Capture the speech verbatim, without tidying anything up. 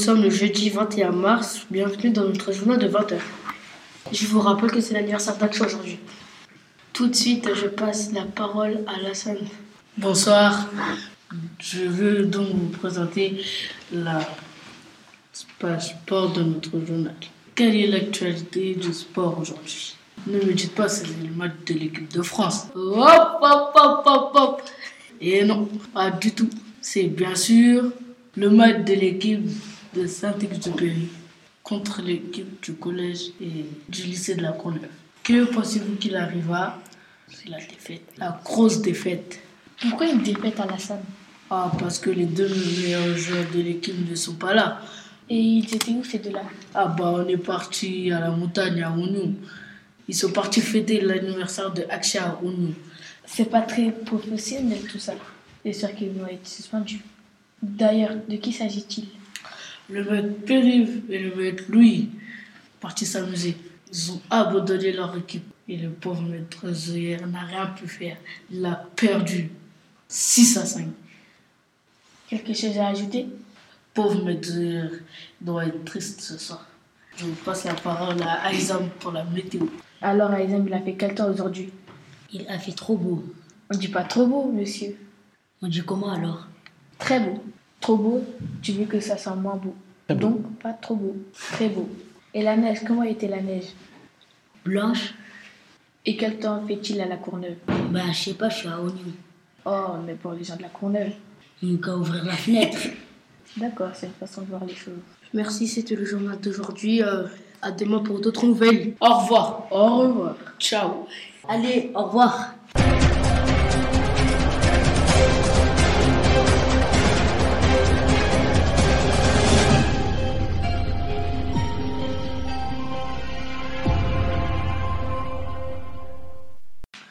sommes le jeudi vingt et un mars. Bienvenue dans notre journal de vingt heures. Je vous rappelle que c'est l'anniversaire d'Aksha aujourd'hui. Tout de suite, je passe la parole à Alassane. Bonsoir. Je veux donc vous présenter la page sport de notre journal. Quelle est l'actualité du sport aujourd'hui? Ne me dites pas que c'est le match de l'équipe de France. Hop, hop, hop, hop, hop. Et non, pas du tout. C'est bien sûr le match de l'équipe de Saint-Exupéry contre l'équipe du collège et du lycée de la Courneuve. Que pensez-vous qu'il arriva? C'est la défaite, la grosse défaite. Pourquoi une défaite, Alassane? Ah, parce que les deux meilleurs joueurs de l'équipe ne sont pas là. Et ils étaient où ces deux-là? Ah bah on est parti à la montagne à Ounou. Ils sont partis fêter l'anniversaire de Aksha à Ounou. C'est pas très professionnel tout ça. Les sûr qu'ils vont être suspendus. D'ailleurs, de qui s'agit-il? Le maître Périve et le maître Louis partis s'amuser. Ils ont abandonné leur équipe. Et le pauvre maître Zoyer n'a rien pu faire. Il a perdu six à cinq. Quelque chose à ajouter? Pauvre maître Zoyer doit être triste ce soir. Je vous passe la parole à Aïzam pour la météo. Alors, Aïzam, il a fait quel temps aujourd'hui? Il a fait trop beau. On dit pas trop beau, monsieur. On dit comment alors? Très beau. Trop beau, tu veux que ça soit moins beau. Très Donc, beau. Pas trop beau. Très beau. Et la neige, comment était la neige? Blanche. Et quel temps fait-il à la Courneuve? Ben, je sais pas, je suis à Oignon. Oh, mais pour les gens de la Courneuve. Il n'y a qu'à ouvrir la fenêtre. D'accord, c'est une façon de voir les choses. Merci, c'était le journal d'aujourd'hui. Euh, à demain pour d'autres nouvelles. Au revoir. Au revoir. Ciao. Allez, au revoir.